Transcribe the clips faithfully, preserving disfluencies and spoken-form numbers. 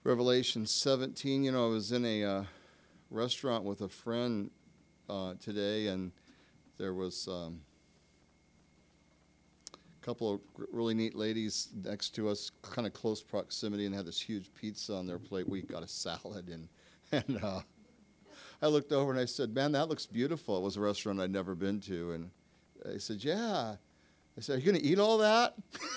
Revelation seventeen. You know, I was in a uh, restaurant with a friend uh, today, and there was um, a couple of really neat ladies next to us, kind of close proximity, and had this huge pizza on their plate. We got a salad, and and uh, I looked over and I said, "Man, that looks beautiful." It was a restaurant I'd never been to, and I said, "Yeah." I said, "Are you going to eat all that?"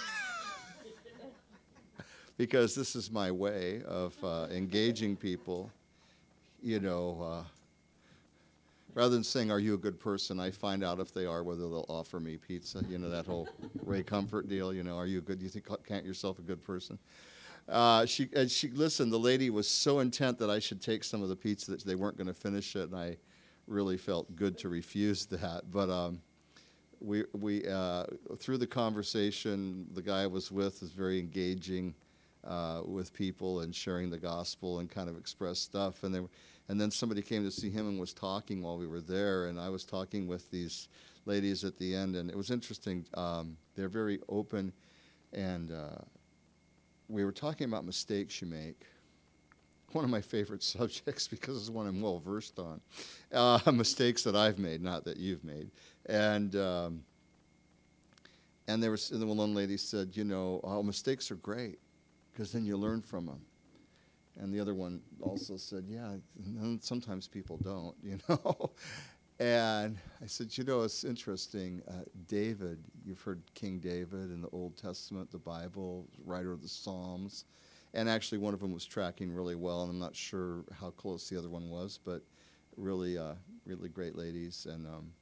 Because this is my way of uh, engaging people. You know, uh, rather than saying, "Are you a good person?" I find out if they are, whether they'll offer me pizza. You know, that whole Ray Comfort deal. You know, are you a good? Do you think count yourself a good person? Uh, she and she listened. The lady was so intent that I should take some of the pizza that they weren't going to finish it, and I really felt good to refuse that. But um, we we uh, through the conversation, the guy I was with is very engaging uh, with people and sharing the gospel and kind of expressed stuff. And they were, and then somebody came to see him and was talking while we were there, and I was talking with these ladies at the end, and it was interesting. Um, they're very open, and uh, we were talking about mistakes you make. One of my favorite subjects because it's one I'm well versed on. Uh, mistakes that I've made, not that you've made. And um, and there was and the one lady said, you know, oh, mistakes are great because then you learn from them. And the other one also said, yeah, sometimes people don't, you know. And I said, you know, it's interesting. Uh, David, you've heard King David in the Old Testament, the Bible, writer of the Psalms. And actually, one of them was tracking really well, and I'm not sure how close the other one was, but really, uh, really great ladies. And um,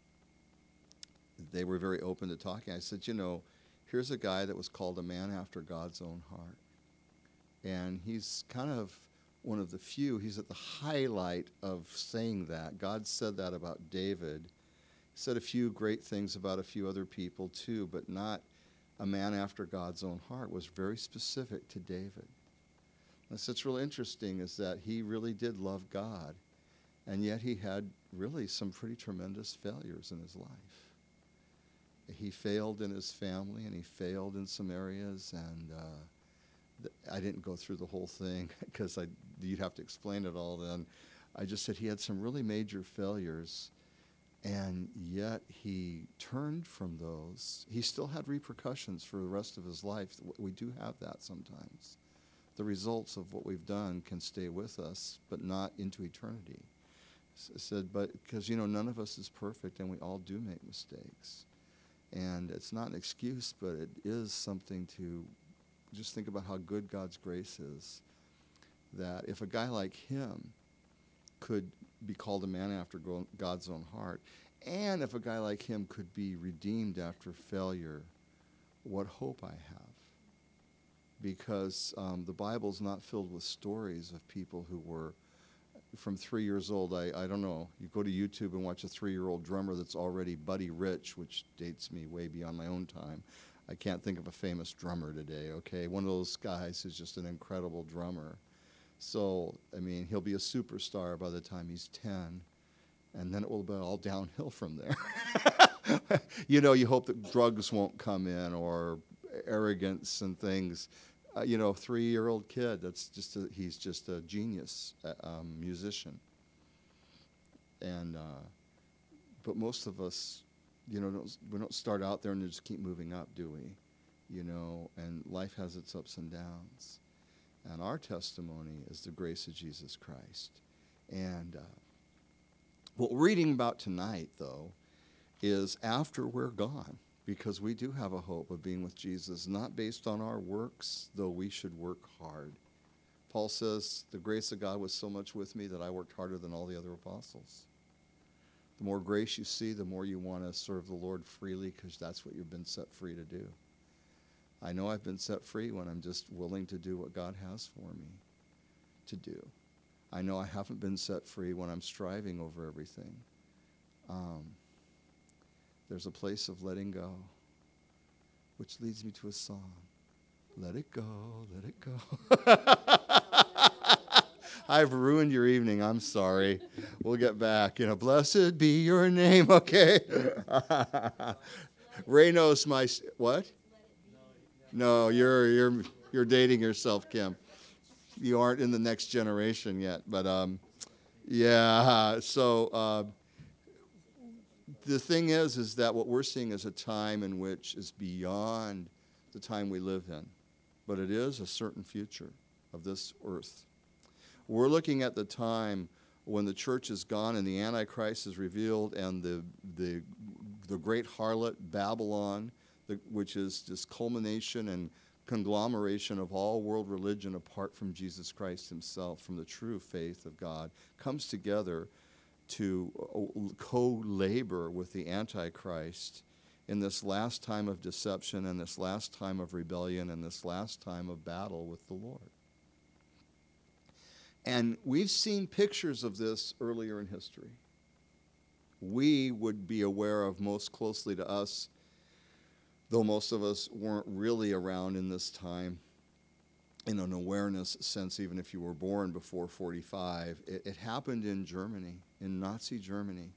they were very open to talking. I said, you know, here's a guy that was called a man after God's own heart. And he's kind of one of the few, he's at the highlight of saying that. God said that about David. He said a few great things about a few other people too, but not a man after God's own heart. Was very specific to David. And what's really interesting is that he really did love God, and yet he had really some pretty tremendous failures in his life. He failed in his family, and he failed in some areas, and uh, th- I didn't go through the whole thing because I you'd have to explain it all then. I just said he had some really major failures, and yet he turned from those. He still had repercussions for the rest of his life. We do have that sometimes. The results of what we've done can stay with us, but not into eternity. S- said, but because, you know, none of us is perfect, and we all do make mistakes. And it's not an excuse, but it is something to just think about how good God's grace is. That if a guy like him could be called a man after God's own heart, and if a guy like him could be redeemed after failure, what hope I have. Because um, the Bible's not filled with stories of people who were from three years old. I, I don't know. You go to YouTube and watch a three-year-old drummer that's already Buddy Rich, which dates me way beyond my own time. I can't think of a famous drummer today, okay? One of those guys who's just an incredible drummer. So, I mean, he'll be a superstar by the time he's ten, and then it will be all downhill from there. You know, you hope that drugs won't come in or arrogance and things. Uh, you know, three-year-old kid, that's just a, he's just a genius uh, um, musician. And uh, but most of us, you know, don't, we don't start out there and just keep moving up, do we? You know, and life has its ups and downs. And our testimony is the grace of Jesus Christ. And uh, what we're reading about tonight, though, is after we're gone, because we do have a hope of being with Jesus, not based on our works, though we should work hard. Paul says, the grace of God was so much with me that I worked harder than all the other apostles. The more grace you see, the more you want to serve the Lord freely, because that's what you've been set free to do. I know I've been set free when I'm just willing to do what God has for me to do. I know I haven't been set free when I'm striving over everything. Um, there's a place of letting go, which leads me to a song. Let it go, let it go. I've ruined your evening. I'm sorry. We'll get back. You know, blessed be your name, okay? Ray knows my, what? No, you're, you're, you're dating yourself, Kim. you aren't in the next generation yet. But um, yeah, so uh, the thing is, is that what we're seeing is a time in which is beyond the time we live in, but it is a certain future of this earth. We're looking at the time when the church is gone and the Antichrist is revealed, and the the the great harlot Babylon, the, which is this culmination and conglomeration of all world religion apart from Jesus Christ himself, from the true faith of God, comes together to co-labor with the Antichrist in this last time of deception and this last time of rebellion and this last time of battle with the Lord. And we've seen pictures of this earlier in history. We would be aware of most closely to us, though most of us weren't really around in this time, in an awareness sense, even if you were born before forty-five. It, it happened in Germany, in Nazi Germany,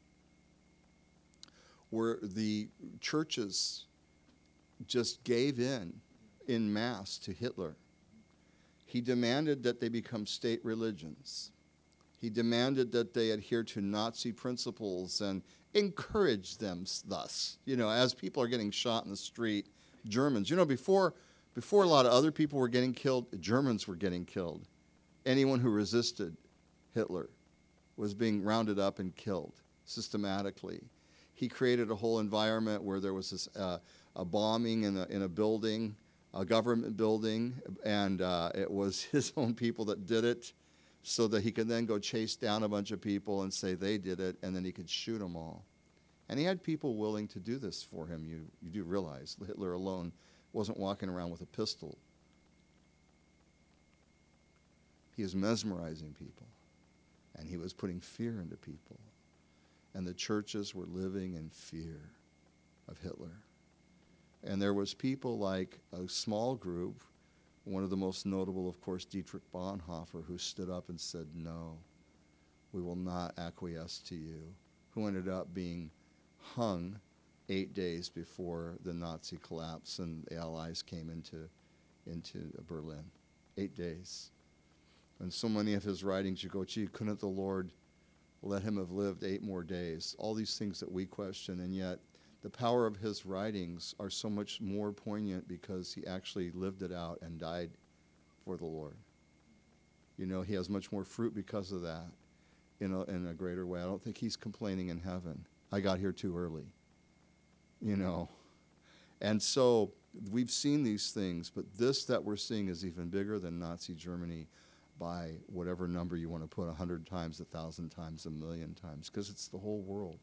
where the churches just gave in en masse to Hitler. He demanded that they become state religions. He demanded that they adhere to Nazi principles and encouraged them thus. You know, as people are getting shot in the street, Germans, you know, before before a lot of other people were getting killed, Germans were getting killed. Anyone who resisted Hitler was being rounded up and killed systematically. He created a whole environment where there was this uh, a bombing in a, in a building, a government building, and uh, it was his own people that did it, so that he could then go chase down a bunch of people and say they did it, and then he could shoot them all. And he had people willing to do this for him. You, you do realize Hitler alone wasn't walking around with a pistol. He was mesmerizing people, and he was putting fear into people. And the churches were living in fear of Hitler. And there was people like a small group, one of the most notable, of course, Dietrich Bonhoeffer, who stood up and said, no, we will not acquiesce to you, who ended up being hung eight days before the Nazi collapse and the Allies came into, into Berlin. Eight days. And so many of his writings, you go, gee, couldn't the Lord let him have lived eight more days? All these things that we question, and yet the power of his writings are so much more poignant because he actually lived it out and died for the Lord. You know, he has much more fruit because of that in a, in a greater way. I don't think he's complaining in heaven. I got here too early, you know. And so we've seen these things, but this that we're seeing is even bigger than Nazi Germany by whatever number you want to put, a hundred times, a thousand times, a million times, because it's the whole world.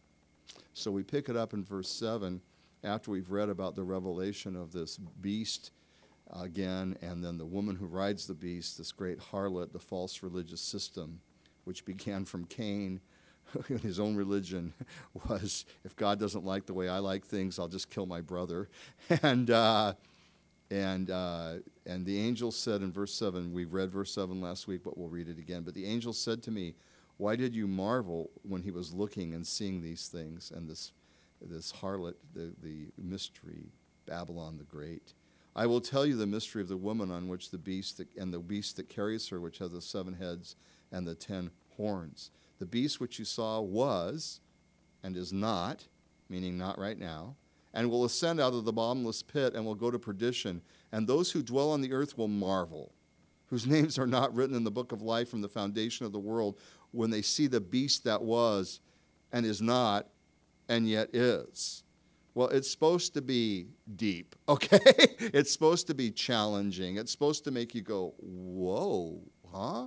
So we pick it up in verse seven after we've read about the revelation of this beast again, and then the woman who rides the beast, this great harlot, the false religious system, which began from Cain. His own religion was, if God doesn't like the way I like things, I'll just kill my brother. And uh, and uh, and the angel said in verse seven, we read verse seven last week, but we'll read it again. But the angel said to me, why did you marvel when he was looking and seeing these things, and this this harlot, the, the mystery, Babylon the Great? I will tell you the mystery of the woman on which the beast that, and the beast that carries her, which has the seven heads and the ten horns. The beast which you saw was and is not, meaning not right now, and will ascend out of the bottomless pit and will go to perdition. And those who dwell on the earth will marvel, whose names are not written in the book of life from the foundation of the world, when they see the beast that was and is not and yet is. Well, it's supposed to be deep, okay? It's supposed to be challenging. It's supposed to make you go, whoa, huh?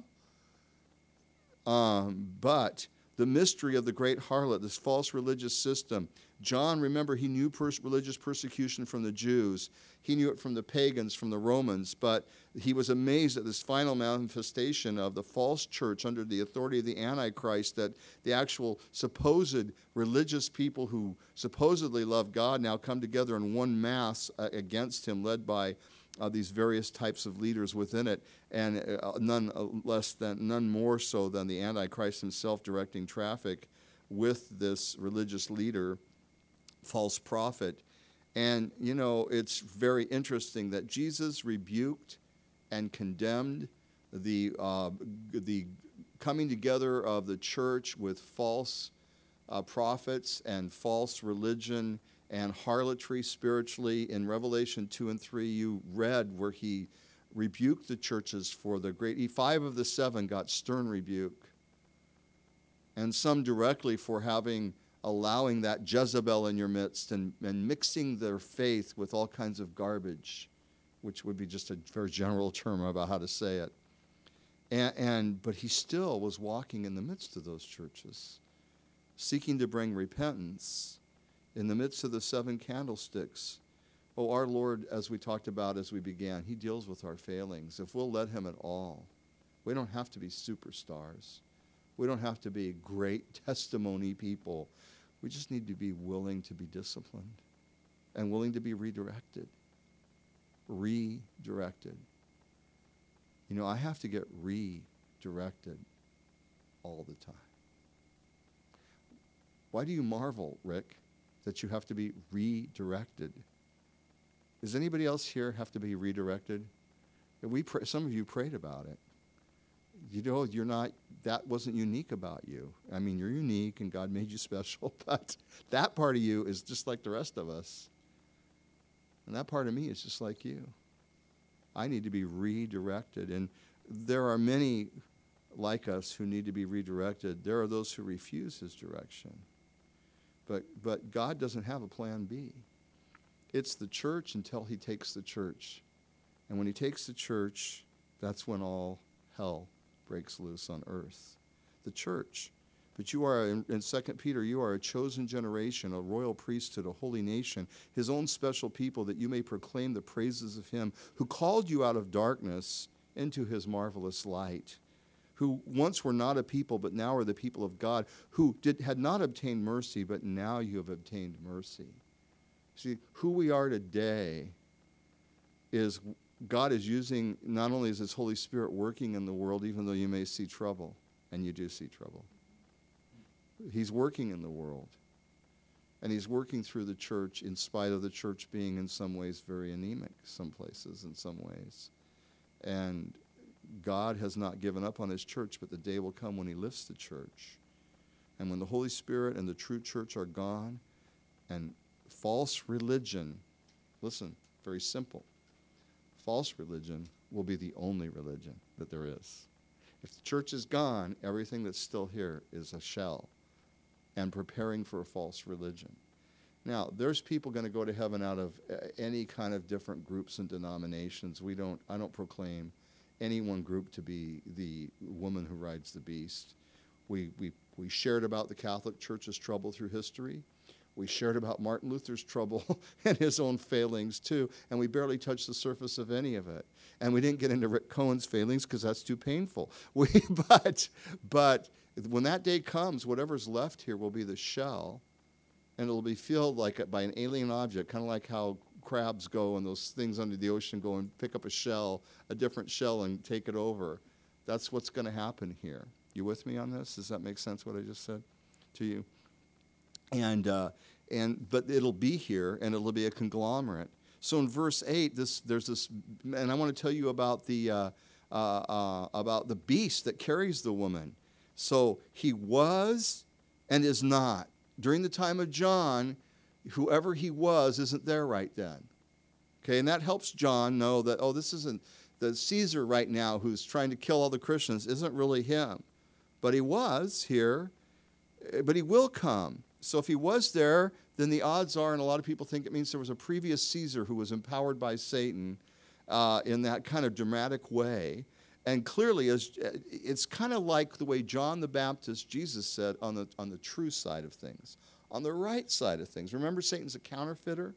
Um, but the mystery of the great harlot, this false religious system, John, remember, he knew pers- religious persecution from the Jews. He knew it from the pagans, from the Romans, but he was amazed at this final manifestation of the false church under the authority of the Antichrist, that the actual supposed religious people who supposedly love God now come together in one mass uh, against him, led by Uh, these various types of leaders within it, and uh, none uh, less than, none more so than the Antichrist himself directing traffic with this religious leader, false prophet. And, you know, it's very interesting that Jesus rebuked and condemned the, uh, the coming together of the church with false uh, prophets and false religion and harlotry spiritually. In Revelation two and three, you read where he rebuked the churches for the great. Five of the seven got stern rebuke, and some directly for having allowing that Jezebel in your midst and, and mixing their faith with all kinds of garbage, which would be just a very general term about how to say it. And, and but he still was walking in the midst of those churches, seeking to bring repentance in the midst of the seven candlesticks. Oh, our Lord, as we talked about as we began, he deals with our failings. If we'll let him at all, we don't have to be superstars. We don't have to be great testimony people. We just need to be willing to be disciplined and willing to be redirected. Redirected. You know, I have to get redirected all the time. Why do you marvel, Rick, that you have to be redirected? Does anybody else here have to be redirected? We pray, some of you prayed about it. You know, you're not, that wasn't unique about you. I mean, you're unique and God made you special, but that part of you is just like the rest of us. And that part of me is just like you. I need to be redirected. And there are many like us who need to be redirected. There are those who refuse his direction. But, but God doesn't have a plan B. It's the church until he takes the church. And when he takes the church, that's when all hell breaks loose on earth. The church. But you are, in, in Second Peter, you are a chosen generation, a royal priesthood, a holy nation, his own special people, that you may proclaim the praises of him who called you out of darkness into his marvelous light, who once were not a people, but now are the people of God, who did, had not obtained mercy, but now you have obtained mercy. See, who we are today is God is using, not only is his Holy Spirit working in the world, even though you may see trouble, and you do see trouble. He's working in the world. And he's working through the church in spite of the church being in some ways very anemic, some places, in some ways. And God has not given up on his church, but the day will come when he lifts the church. And when the Holy Spirit and the true church are gone, and false religion, listen, very simple, false religion will be the only religion that there is. If the church is gone, everything that's still here is a shell and preparing for a false religion. Now, there's people going to go to heaven out of any kind of different groups and denominations. We don't, I don't proclaim any one group to be the woman who rides the beast. We, we, we shared about the Catholic Church's trouble through history. We shared about Martin Luther's trouble and his own failings too, and we barely touched the surface of any of it. And we didn't get into Rick Cohen's failings because that's too painful. We, but, but when that day comes, whatever's left here will be the shell, and it'll be filled like a, by an alien object, kind of like how crabs go and those things under the ocean go and pick up a shell, a different shell, and take it over. That's what's going to happen here. You with me on this? Does that make sense, what I just said to you? And, uh, and but it'll be here, and it'll be a conglomerate. So in verse eight, this, there's this, and I want to tell you about the, uh, uh, uh, about the beast that carries the woman. So he was and is not. During the time of John, whoever he was isn't there right then. Okay, and that helps John know that, oh, this isn't, the Caesar right now who's trying to kill all the Christians isn't really him. But he was here, but he will come. So if he was there, then the odds are, and a lot of people think it means there was a previous Caesar who was empowered by Satan uh, in that kind of dramatic way. And clearly, as, it's kind of like the way John the Baptist, Jesus said, on the, on the true side of things, on the right side of things. Remember, Satan's a counterfeiter?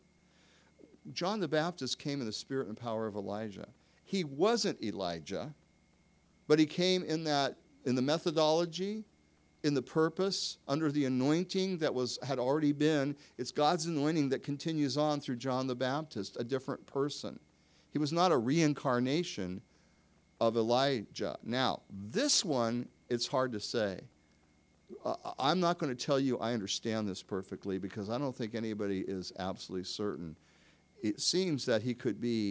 John the Baptist came in the spirit and power of Elijah. He wasn't Elijah, but he came in that, in the methodology, in the purpose, under the anointing that was had already been. It's God's anointing that continues on through John the Baptist, a different person. He was not a reincarnation of Elijah. Now, this one, it's hard to say. Uh, I'm not going to tell you I understand this perfectly because I don't think anybody is absolutely certain. It seems that he could be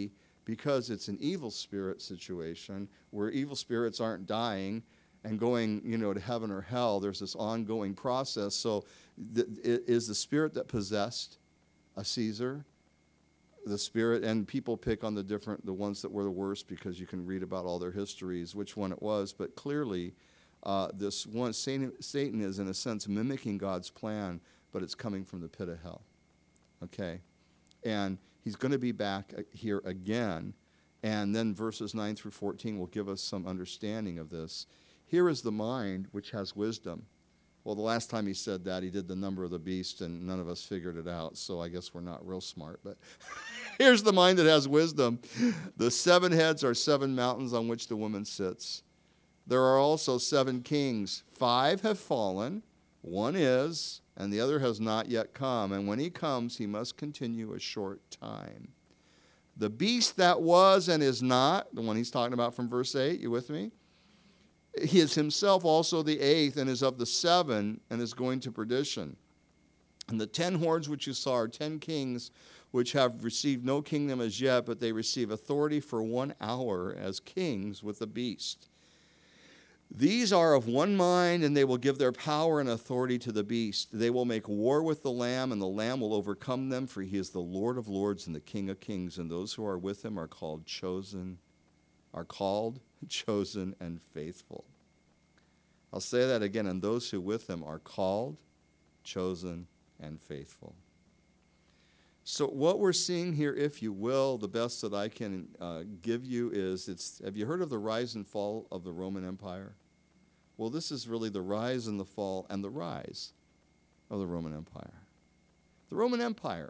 because it's an evil spirit situation where evil spirits aren't dying and going, you know, to heaven or hell. There's this ongoing process. So th- is the spirit that possessed a Caesar? The spirit, and people pick on the different, the ones that were the worst because you can read about all their histories, which one it was. But clearly, uh, this one, Satan, Satan is in a sense mimicking God's plan, but it's coming from the pit of hell. Okay? And he's going to be back here again. And then verses nine through fourteen will give us some understanding of this. Here is the mind which has wisdom. Well, the last time he said that, he did the number of the beast, and none of us figured it out, so I guess we're not real smart. But here's the mind that has wisdom. The seven heads are seven mountains on which the woman sits. There are also seven kings. Five have fallen, one is, and the other has not yet come. And when he comes, he must continue a short time. The beast that was and is not, the one he's talking about from verse eight, you with me? He is himself also the eighth and is of the seven and is going to perdition. And the ten horns which you saw are ten kings which have received no kingdom as yet, but they receive authority for one hour as kings with the beast. These are of one mind, and they will give their power and authority to the beast. They will make war with the Lamb, and the Lamb will overcome them, for he is the Lord of lords and the King of kings, and those who are with him are called chosen, are called, chosen, and faithful. I'll say that again, and those who with him are called, chosen, and faithful. So what we're seeing here, if you will, the best that I can uh, give you is, it's, have you heard of the rise and fall of the Roman Empire? Well, this is really the rise and the fall and the rise of the Roman Empire. The Roman Empire.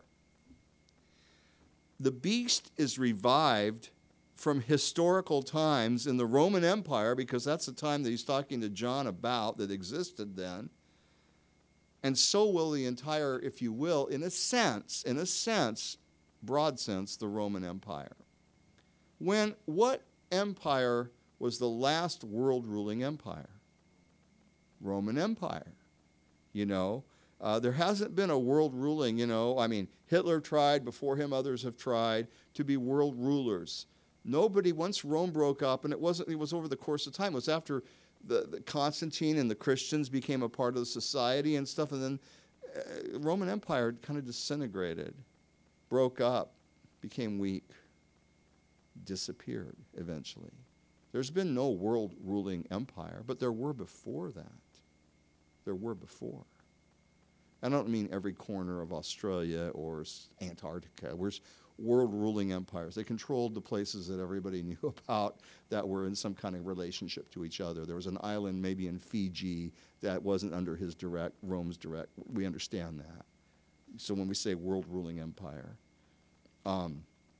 The beast is revived from historical times in the Roman Empire, because that's the time that he's talking to John about that existed then. And so will the entire, if you will, in a sense, in a sense, broad sense, the Roman Empire. When, what empire was the last world-ruling empire? Roman Empire. You know, uh, there hasn't been a world ruling, you know, I mean, Hitler tried, before him others have tried to be world rulers. Nobody, once Rome broke up, and it wasn't, it was over the course of time, it was after the, the Constantine and the Christians became a part of the society and stuff, and then uh, Roman Empire kind of disintegrated, broke up, became weak, disappeared eventually. There's been no world ruling empire, but there were before that. There were before. I don't mean every corner of Australia or Antarctica. We're world-ruling empires. They controlled the places that everybody knew about that were in some kind of relationship to each other. There was an island maybe in Fiji that wasn't under his direct, Rome's direct. We understand that. So when we say world-ruling empire, um,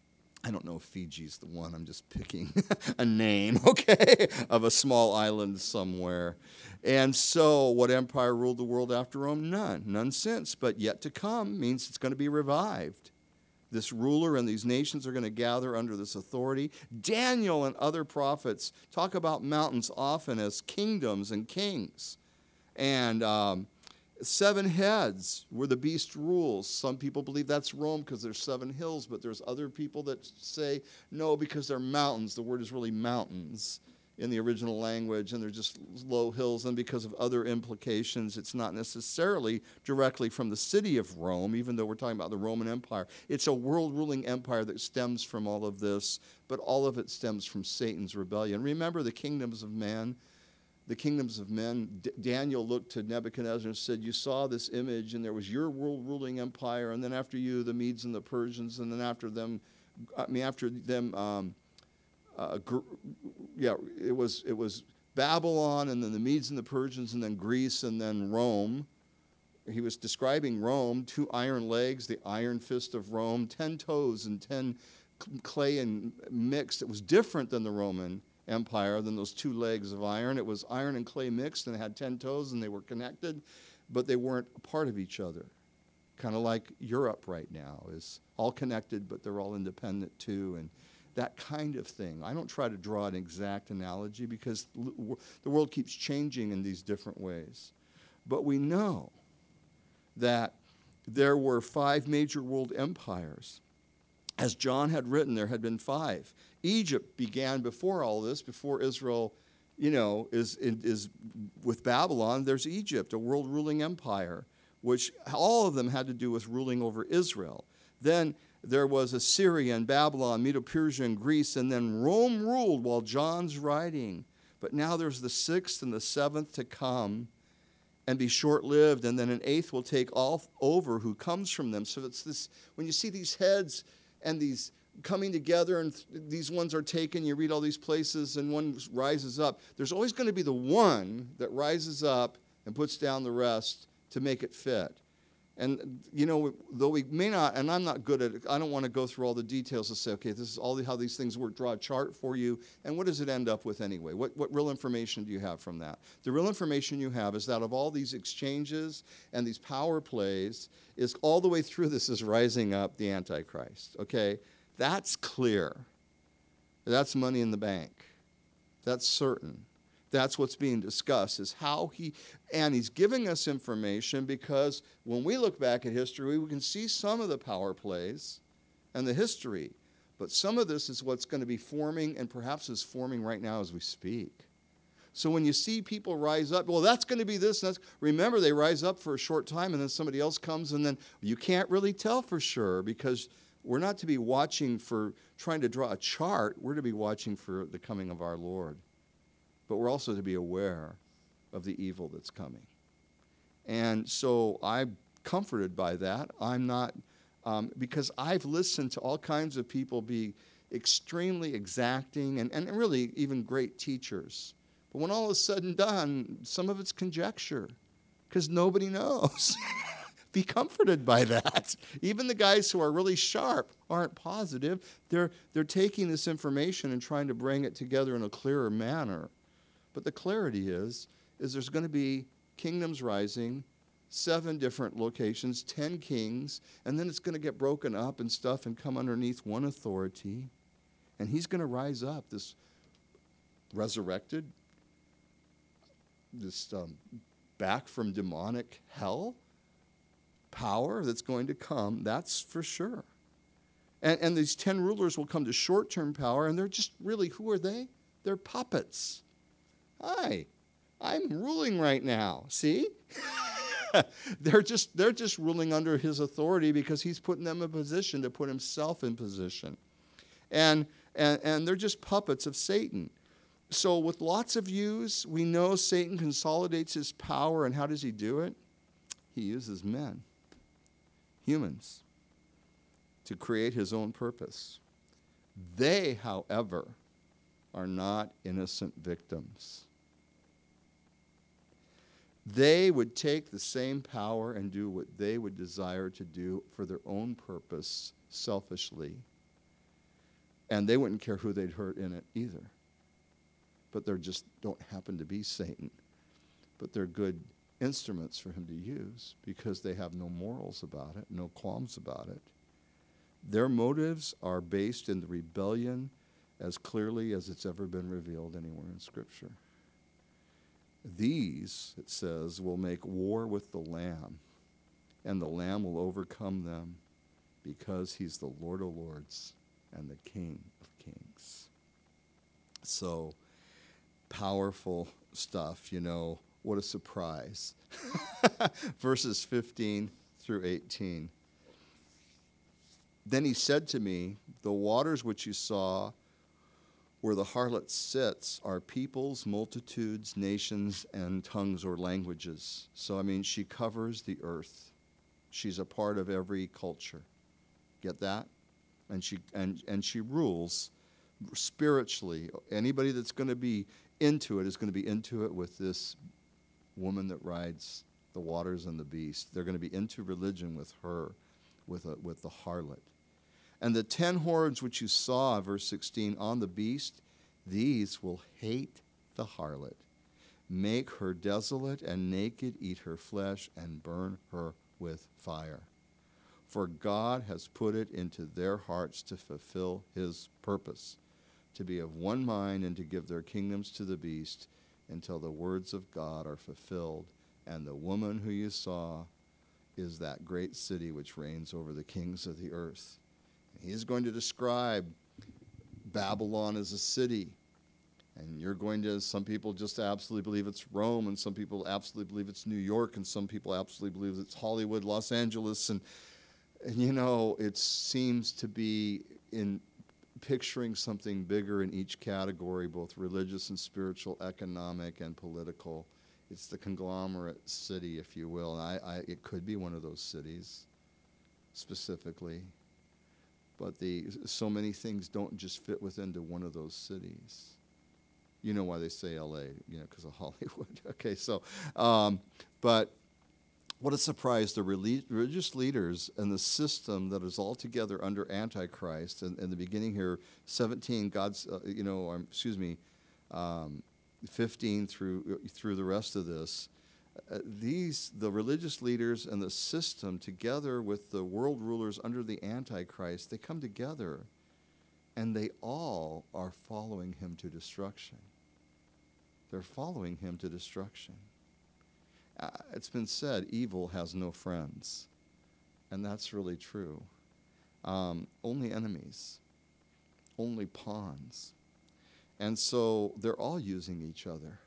I don't know if Fiji's the one. I'm just picking a name, okay, of a small island somewhere. And so what empire ruled the world after Rome? None. None since. But yet to come means it's going to be revived. This ruler and these nations are going to gather under this authority. Daniel and other prophets talk about mountains often as kingdoms and kings. And um, seven heads where the beast rules. Some people believe that's Rome because there's seven hills, but there's other people that say no, because they're mountains. The word is really mountains in the original language, and they're just low hills, and because of other implications, it's not necessarily directly from the city of Rome, even though we're talking about the Roman Empire. It's a world-ruling empire that stems from all of this, but all of it stems from Satan's rebellion. Remember the kingdoms of man? The kingdoms of men. D- Daniel looked to Nebuchadnezzar and said, you saw this image, and there was your world-ruling empire, and then after you, the Medes and the Persians, and then after them, I mean, after them, um, uh, gr- yeah, it was it was Babylon, and then the Medes and the Persians, and then Greece, and then Rome. He was describing Rome, two iron legs, the iron fist of Rome, ten toes and ten clay and mixed. It was different than the Roman Empire, than those two legs of iron. It was iron and clay mixed, and it had ten toes, and they were connected, but they weren't a part of each other. Kind of like Europe right now is all connected, but they're all independent too, and that kind of thing. I don't try to draw an exact analogy because the world keeps changing in these different ways. But we know that there were five major world empires As John had written, there had been five. Egypt began before all this, before Israel, you know, is, is with Babylon. There's Egypt, a world ruling empire, which all of them had to do with ruling over Israel. Then there was Assyria and Babylon, Medo-Persia and Greece, and then Rome ruled while John's writing. But now there's the sixth and the seventh to come and be short-lived, and then an eighth will take all over who comes from them. So it's this, when you see these heads and these coming together, and th- these ones are taken, you read all these places, and one rises up. There's always going to be the one that rises up and puts down the rest to make it fit. And, you know, though we may not, and I'm not good at it, I don't want to go through all the details to say, okay, this is all the, how these things work, draw a chart for you, and what does it end up with anyway? What, what real information do you have from that? The real information you have is that of all these exchanges and these power plays, is all the way through this is rising up the Antichrist, okay? That's clear. That's money in the bank. That's certain. That's what's being discussed, is how he, and he's giving us information because when we look back at history, we can see some of the power plays and the history, but some of this is what's going to be forming, and perhaps is forming right now as we speak. So when you see people rise up, well, that's going to be this, and that's, remember, they rise up for a short time, and then somebody else comes, and then you can't really tell for sure, because we're not to be watching for trying to draw a chart. We're to be watching for the coming of our Lord. But we're also to be aware of the evil that's coming. And so I'm comforted by that. I'm not, um, because I've listened to all kinds of people be extremely exacting and, and really even great teachers. But when all is said and done, some of it's conjecture, because nobody knows. Be comforted by that. Even the guys who are really sharp aren't positive. They're, they're taking this information and trying to bring it together in a clearer manner. But the clarity is, is there's going to be kingdoms rising, seven different locations, ten kings, and then it's going to get broken up and stuff and come underneath one authority. And he's going to rise up, this resurrected, this um, back from demonic hell power that's going to come, that's for sure. And, and these ten rulers will come to short-term power, and they're just really, who are they? They're puppets. Hi, I'm ruling right now. See? they're just they're just ruling under his authority because he's putting them in position to put himself in position. And and, and they're just puppets of Satan. So with lots of views, we know Satan consolidates his power, and how does he do it? He uses men, humans, to create his own purpose. They, however, are not innocent victims. They would take the same power and do what they would desire to do for their own purpose, selfishly. And they wouldn't care who they'd hurt in it either. But they just don't happen to be Satan. But they're good instruments for him to use because they have no morals about it, no qualms about it. Their motives are based in the rebellion as clearly as it's ever been revealed anywhere in Scripture. These, it says, will make war with the Lamb, and the Lamb will overcome them because he's the Lord of Lords and the King of Kings. So, powerful stuff, you know. What a surprise. Verses fifteen through eighteen. Then he said to me, the waters which you saw where the harlot sits are peoples, multitudes, nations, and tongues or languages. So, I mean, she covers the earth. She's a part of every culture. Get that? And she and, and she rules spiritually. Anybody that's going to be into it is going to be into it with this woman that rides the waters and the beast. They're going to be into religion with her, with a, with the harlot. And the ten horns which you saw, verse sixteen, on the beast, these will hate the harlot, make her desolate and naked, eat her flesh, and burn her with fire. For God has put it into their hearts to fulfill his purpose, to be of one mind and to give their kingdoms to the beast until the words of God are fulfilled. And the woman who you saw is that great city which reigns over the kings of the earth. he's going to describe Babylon as a city. And you're going to, some people just absolutely believe it's Rome, and some people absolutely believe it's New York, and some people absolutely believe it's Hollywood, Los Angeles. And, and you know, it seems to be in picturing something bigger in each category, both religious and spiritual, economic and political. It's the conglomerate city, if you will. And I, I, it could be one of those cities specifically. But the so many things don't just fit within to one of those cities. You know why they say L A, you know, because of Hollywood. Okay, so, um, but what a surprise, the religious leaders and the system that is altogether under Antichrist. And in the beginning here, seventeen, God's, uh, you know, um, excuse me, um, fifteen through through the rest of this, uh, these, the religious leaders and the system together with the world rulers under the Antichrist, they come together and they all are following him to destruction. They're following him to destruction. Uh, it's been said, evil has no friends. And that's really true. Um, only enemies. Only pawns. And so they're all using each other.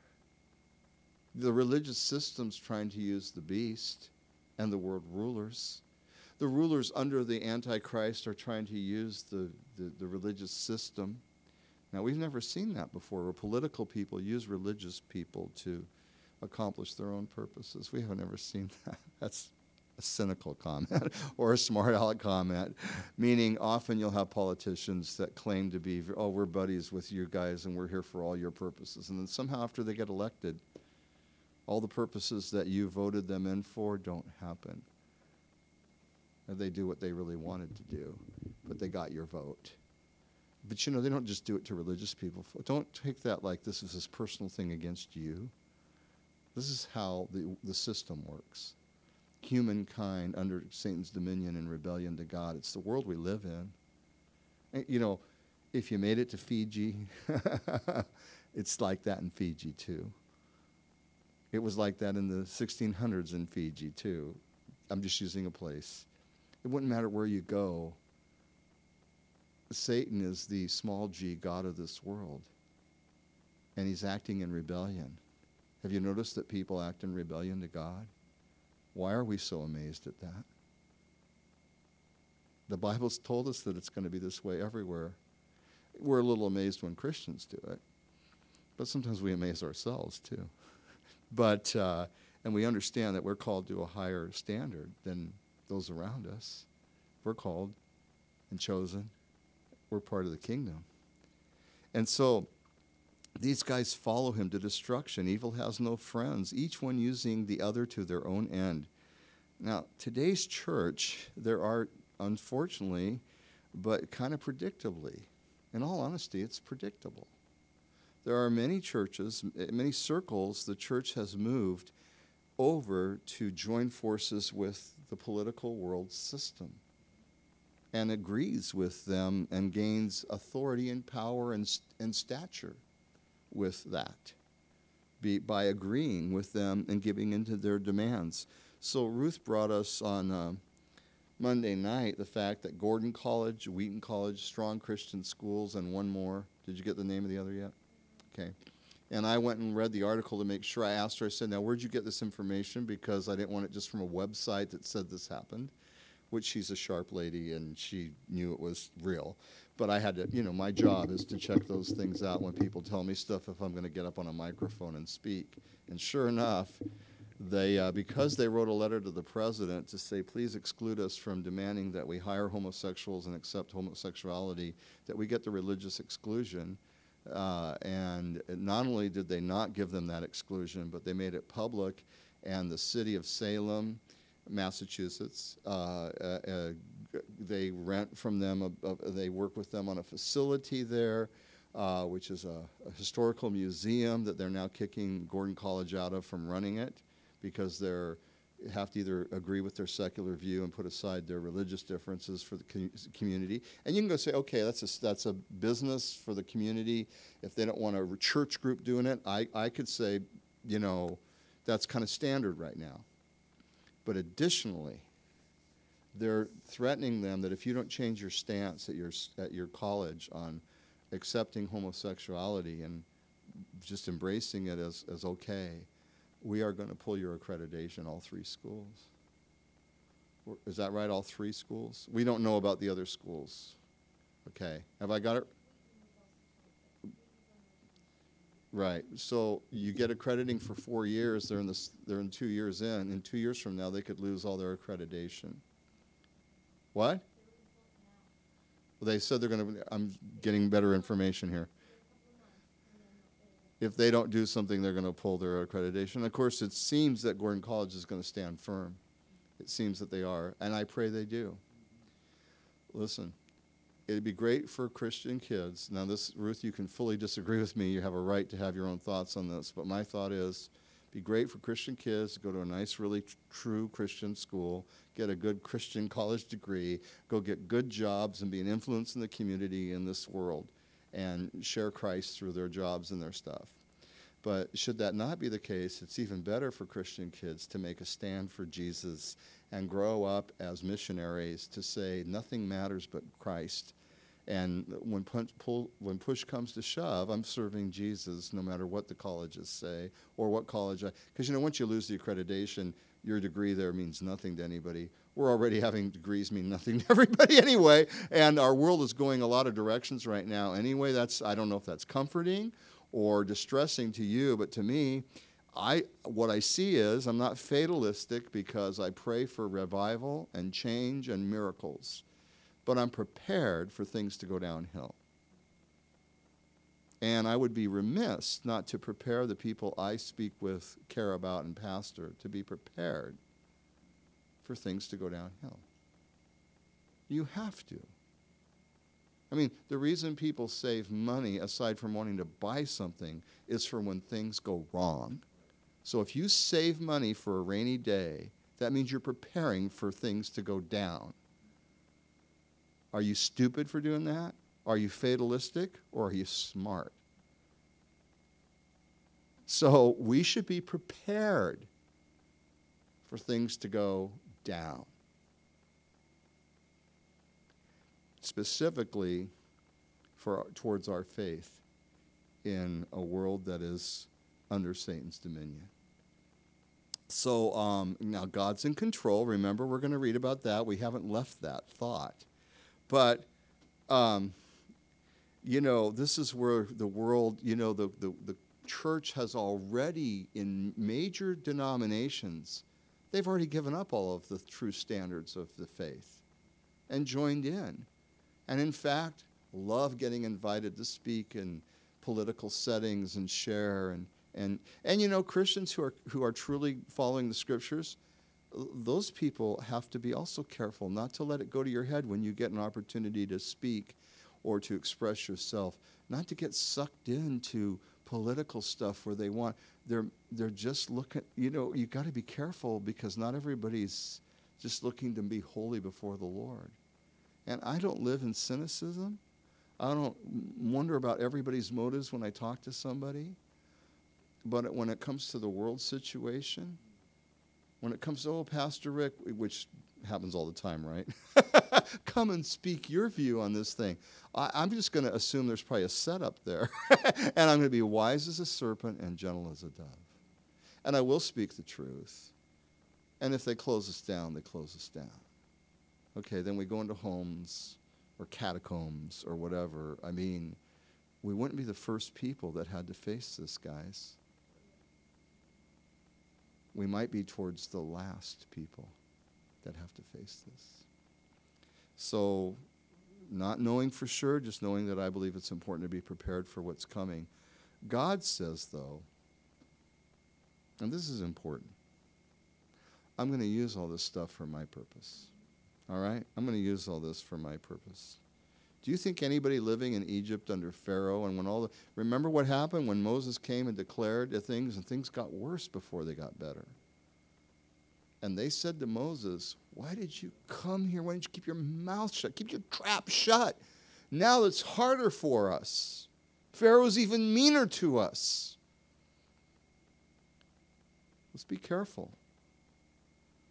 The religious system's trying to use the beast and the world rulers. The rulers under the Antichrist are trying to use the, the, the religious system. Now, we've never seen that before, where political people use religious people to accomplish their own purposes. We have never seen that. That's a cynical comment or a smart aleck comment, meaning often you'll have politicians that claim to be, oh, we're buddies with you guys and we're here for all your purposes. And then somehow after they get elected, all the purposes that you voted them in for don't happen. And they do what they really wanted to do, but they got your vote. But you know, they don't just do it to religious people. Don't take that like this is this personal thing against you. This is how the, the system works. Humankind under Satan's dominion and rebellion to God. It's the world we live in. And, you know, if you made it to Fiji, it's like that in Fiji too. It was like that in the sixteen hundreds in Fiji too. I'm just using a place. It wouldn't matter where you go. Satan is the small g god of this world, and he's acting in rebellion. Have you noticed that people act in rebellion to God? Why are we so amazed at that? The Bible's told us that it's going to be this way everywhere. We're a little amazed when Christians do it, but sometimes we amaze ourselves too. But, uh, and we understand that we're called to a higher standard than those around us. We're called and chosen. We're part of the kingdom. And so these guys follow him to destruction. Evil has no friends, each one using the other to their own end. Now, today's church, there are, unfortunately, but kind of predictably, in all honesty, it's predictable. There are many churches, many circles, the church has moved over to join forces with the political world system and agrees with them and gains authority and power and, and stature with that be, by agreeing with them and giving into their demands. So Ruth brought us on uh, Monday night the fact that Gordon College, Wheaton College, Strong Christian Schools, and one more. Did you get the name of the other yet? Okay. And I went and read the article to make sure. I asked her, I said, now where'd you get this information? Because I didn't want it just from a website that said this happened, which she's a sharp lady and she knew it was real. But I had to, you know, my job is to check those things out when people tell me stuff if I'm going to get up on a microphone and speak. And sure enough, they, uh, because they wrote a letter to the president to say, please exclude us from demanding that we hire homosexuals and accept homosexuality, that we get the religious exclusion. Uh, and not only did they not give them that exclusion, but they made it public, and the city of Salem, Massachusetts, uh, uh, uh, they rent from them, a, a, they work with them on a facility there, uh, which is a, a historical museum that they're now kicking Gordon College out of from running it because they're have to either agree with their secular view and put aside their religious differences for the com- community. And you can go say, okay, that's a, that's a business for the community. If they don't want a church group doing it, I, I could say, you know, that's kind of standard right now. But additionally, They're threatening them that if you don't change your stance at your at your college on accepting homosexuality and just embracing it as, as okay, we are going to pull your accreditation, all three schools. Is that right, all three schools? We don't know about the other schools. Okay. Have I got it? Right. So you get accrediting for four years. They're in this. They're in two years in. In two years from now, they could lose all their accreditation. What? Well, they said they're going to. I'm getting better information here. If they don't do something, they're going to pull their accreditation. Of course, it seems that Gordon College is going to stand firm. It seems that they are, and I pray they do. Listen. It'd be great for Christian kids. Now, this, Ruth, you can fully disagree with me. You have a right to have your own thoughts on this. But my thought is, it'd be great for Christian kids to go to a nice, really tr- true Christian school, get a good Christian college degree, go get good jobs and be an influence in the community in this world, and share Christ through their jobs and their stuff. But should that not be the case, it's even better for Christian kids to make a stand for Jesus and grow up as missionaries to say nothing matters but Christ. And when punch, pull, when push comes to shove, I'm serving Jesus no matter what the colleges say or what college I, because, you know, once you lose the accreditation, your degree there means nothing to anybody. We're already having degrees mean nothing to everybody anyway, and our world is going a lot of directions right now anyway. That's, I don't know if that's comforting or distressing to you, but to me, I what I see is I'm not fatalistic because I pray for revival and change and miracles, but I'm prepared for things to go downhill. And I would be remiss not to prepare the people I speak with, care about, and pastor to be prepared for things to go downhill. You have to. I mean, the reason people save money, aside from wanting to buy something, is for when things go wrong. So if you save money for a rainy day, that means you're preparing for things to go down. Are you stupid for doing that? Are you fatalistic? Or are you smart? So we should be prepared for things to go down. Specifically for towards our faith in a world that is under Satan's dominion. So um, now God's in control. Remember, we're going to read about that. We haven't left that thought. But, um, you know, this is where the world, you know, the, the, the church has already, in major denominations, they've already given up all of the true standards of the faith and joined in. And in fact, love getting invited to speak in political settings and share. And, and, and you know, Christians who are, who are truly following the scriptures, those people have to be also careful not to let it go to your head when you get an opportunity to speak or to express yourself, not to get sucked into political stuff where they want, they're, they're just looking, you know, you got to be careful because not everybody's just looking to be holy before the Lord. And I don't live in cynicism. I don't wonder about everybody's motives when I talk to somebody. But when it comes to the world situation, when it comes to, oh, Pastor Rick, which happens all the time, right? Come and speak your view on this thing. I, I'm just going to assume there's probably a setup there. And I'm going to be wise as a serpent and gentle as a dove. And I will speak the truth. And if they close us down, they close us down. Okay, then we go into homes or catacombs or whatever. I mean, we wouldn't be the first people that had to face this, guys. We might be towards the last people that have to face this. So, not knowing for sure, just knowing that I believe it's important to be prepared for what's coming. God says, though, and this is important, I'm going to use all this stuff for my purpose. All right? I'm going to use all this for my purpose. Do you think anybody living in Egypt under Pharaoh and when all the, remember what happened when Moses came and declared the things and things got worse before they got better? And they said to Moses, why did you come here? Why didn't you keep your mouth shut? Keep your trap shut. Now it's harder for us. Pharaoh's even meaner to us. Let's be careful.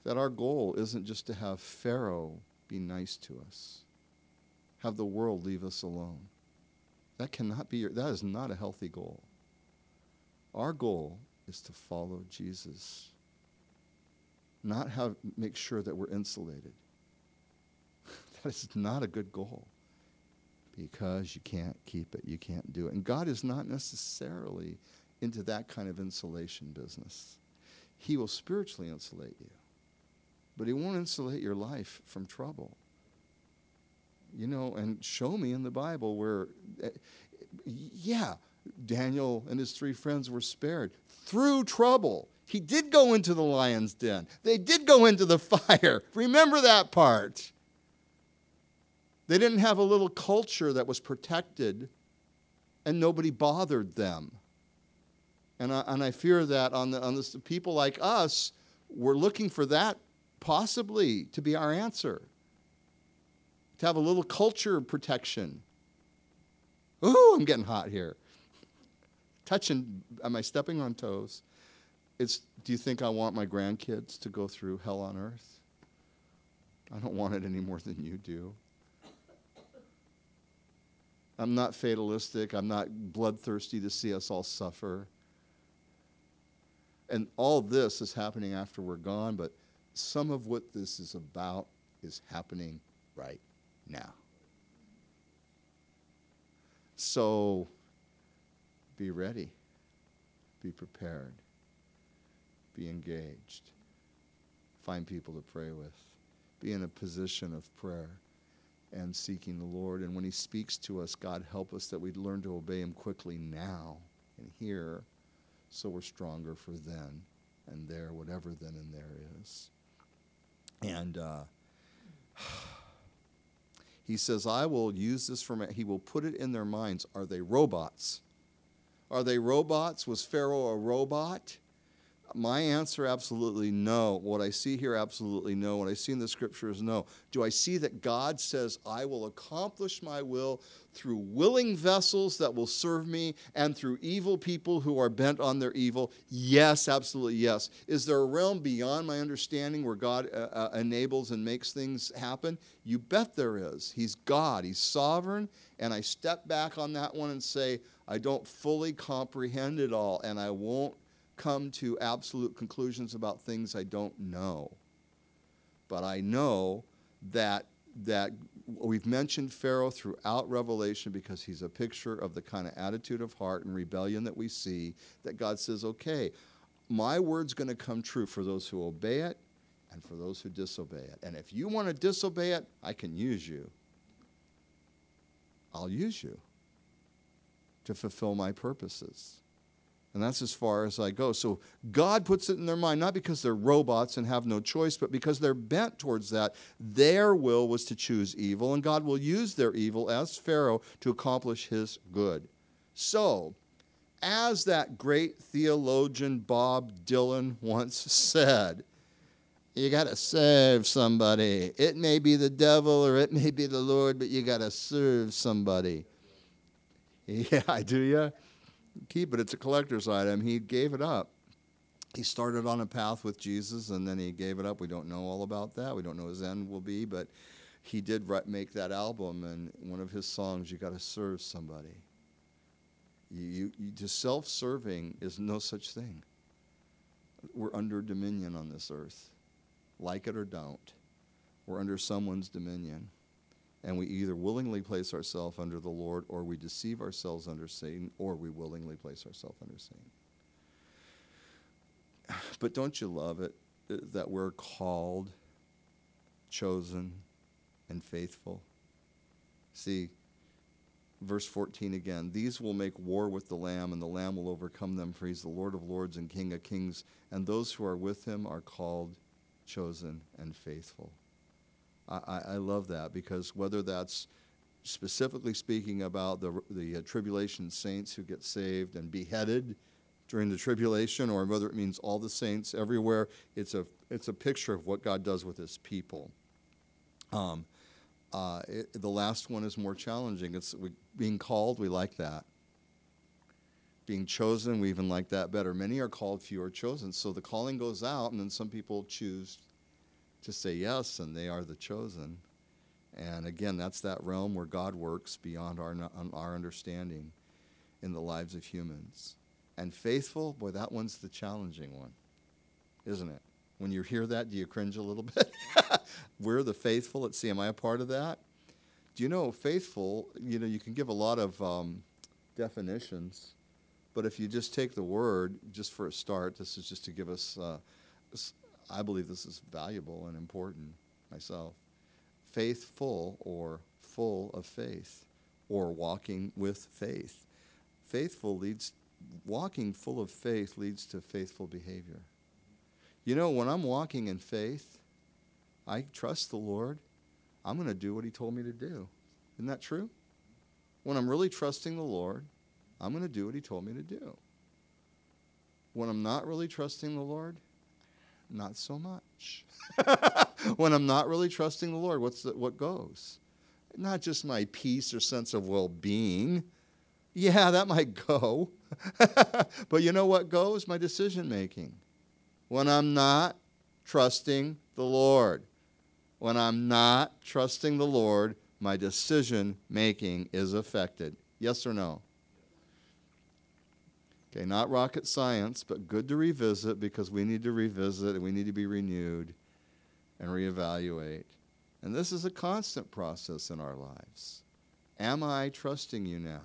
that our goal isn't just to have Pharaoh be nice to us, have the world leave us alone. That cannot be your, that is not a healthy goal. Our goal is to follow Jesus, not have make sure that we're insulated. That is not a good goal, because you can't keep it, you can't do it. And God is not necessarily into that kind of insulation business. He will spiritually insulate you, but he won't insulate your life from trouble. You know, and show me in the Bible where, uh, yeah, Daniel and his three friends were spared through trouble. He did go into the lion's den. They did go into the fire. Remember that part. They didn't have a little culture that was protected and nobody bothered them. And I, and I fear that on the on this, people like us, we're looking for that possibly to be our answer. To have a little culture protection. Ooh, I'm getting hot here. Touching, am I stepping on toes? It's, do you think I want my grandkids to go through hell on earth? I don't want it any more than you do. I'm not fatalistic. I'm not bloodthirsty to see us all suffer. And all this is happening after we're gone, but some of what this is about is happening right now. So be ready. Be prepared. Be engaged. Find people to pray with. Be in a position of prayer and seeking the Lord. And when he speaks to us, God, help us that we'd learn to obey him quickly now and here, so we're stronger for then and there, whatever then and there is. And uh, he says, I will use this for my, he will put it in their minds. Are they robots? Are they robots? Was Pharaoh a robot? My answer, absolutely no. What I see here, absolutely no. What I see in the scripture is no. Do I see that God says, I will accomplish my will through willing vessels that will serve me and through evil people who are bent on their evil? Yes, absolutely yes. Is there a realm beyond my understanding where God uh, uh, enables and makes things happen? You bet there is. He's God. He's sovereign. And I step back on that one and say, I don't fully comprehend it all, and I won't come to absolute conclusions about things I don't know. But I know that that we've mentioned Pharaoh throughout Revelation because he's a picture of the kind of attitude of heart and rebellion that we see, that God says, okay, my word's going to come true for those who obey it and for those who disobey it. And if you want to disobey it, I can use you. I'll use you to fulfill my purposes. And that's as far as I go. So God puts it in their mind, not because they're robots and have no choice, but because they're bent towards that. Their will was to choose evil, and God will use their evil as Pharaoh to accomplish his good. So, as that great theologian Bob Dylan once said, you got to serve somebody. It may be the devil or it may be the Lord, but you got to serve somebody. Yeah, do you? Keep it. It's a collector's item. He gave it up. He started on a path with Jesus, and then he gave it up. We don't know all about that. We don't know his end will be, but he did make that album, and one of his songs, you got to serve somebody. You, you, you just self-serving is no such thing. We're under dominion on this earth. Like it or don't. We're under someone's dominion. And we either willingly place ourselves under the Lord, or we deceive ourselves under Satan, or we willingly place ourselves under Satan. But don't you love it that we're called, chosen, and faithful? See, verse fourteen again, these will make war with the Lamb, and the Lamb will overcome them, for he's the Lord of lords and King of kings, and those who are with him are called, chosen, and faithful. I, I love that, because whether that's specifically speaking about the, the uh, tribulation saints who get saved and beheaded during the tribulation, or whether it means all the saints everywhere, it's a, it's a picture of what God does with his people. Um, uh, it, the last one is more challenging. It's we, being called, we like that. Being chosen, we even like that better. Many are called, few are chosen. So the calling goes out, and then some people choose to say yes, and they are the chosen. And again, that's that realm where God works beyond our, our understanding in the lives of humans. And faithful, boy, that one's the challenging one, isn't it? When you hear that, do you cringe a little bit? We're the faithful. Let's see, am I a part of that? Do you know, faithful, you know, you can give a lot of um, definitions, but if you just take the word, just for a start, this is just to give us, uh, I believe this is valuable and important myself. Faithful, or full of faith, or walking with faith. Faithful leads, walking full of faith leads to faithful behavior. You know, when I'm walking in faith, I trust the Lord. I'm going to do what he told me to do. Isn't that true? When I'm really trusting the Lord, I'm going to do what he told me to do. When I'm not really trusting the Lord, not so much. When I'm not really trusting the Lord, what's the, what goes? Not just my peace or sense of well-being. Yeah, that might go. But you know what goes? My decision making. When I'm not trusting the Lord. When I'm not trusting the Lord, my decision making is affected. Yes or no? Okay, not rocket science, but good to revisit, because we need to revisit and we need to be renewed and reevaluate. And this is a constant process in our lives. Am I trusting you now?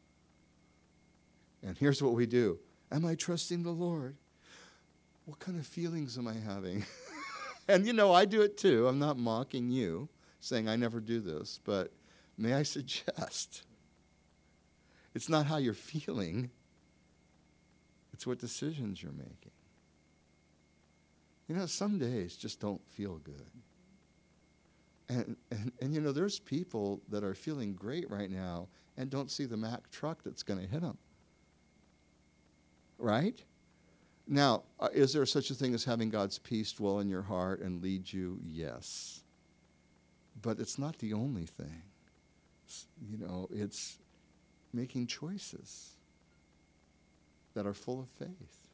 And here's what we do. Am I trusting the Lord? What kind of feelings am I having? And you know, I do it too. I'm not mocking you, saying I never do this, but may I suggest, it's not how you're feeling, it's what decisions you're making. You know, some days just don't feel good. And, and, and you know, there's people that are feeling great right now and don't see the Mack truck that's going to hit them. Right? Now, uh, is there such a thing as having God's peace dwell in your heart and lead you? Yes. But it's not the only thing. It's, you know, it's making choices that are full of faith,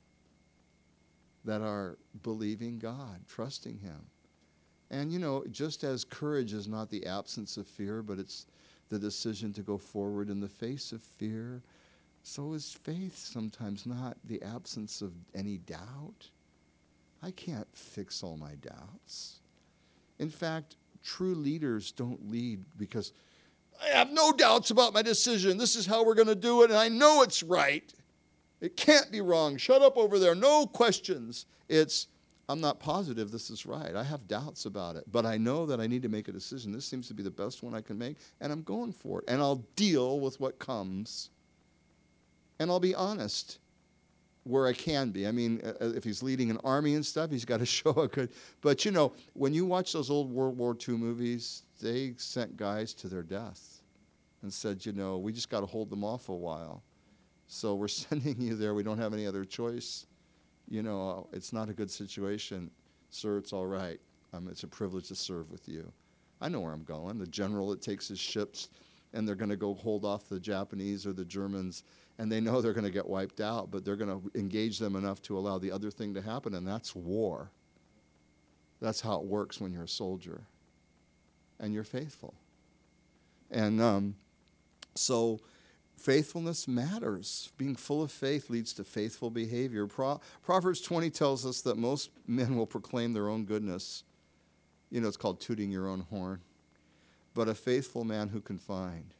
that are believing God, trusting him. And, you know, just as courage is not the absence of fear, but it's the decision to go forward in the face of fear, so is faith sometimes not the absence of any doubt. I can't fix all my doubts. In fact, true leaders don't lead because I have no doubts about my decision. This is how we're going to do it, and I know it's right. It can't be wrong. Shut up over there. No questions. It's, I'm not positive this is right. I have doubts about it, but I know that I need to make a decision. This seems to be the best one I can make, and I'm going for it. And I'll deal with what comes, and I'll be honest where I can be. I mean, uh, if he's leading an army and stuff, he's got to show a good. But, you know, when you watch those old World War Two movies, they sent guys to their death and said, you know, we just got to hold them off a while. So we're sending you there. We don't have any other choice. You know, it's not a good situation. Sir, it's all right. Um, it's a privilege to serve with you. I know where I'm going. The general that takes his ships, and they're going to go hold off the Japanese or the Germans, and they know they're going to get wiped out, but they're going to engage them enough to allow the other thing to happen, and that's war. That's how it works when you're a soldier, and you're faithful. And um, so faithfulness matters. Being full of faith leads to faithful behavior. Pro- Proverbs twenty tells us that most men will proclaim their own goodness. You know, it's called tooting your own horn. But a faithful man who can find.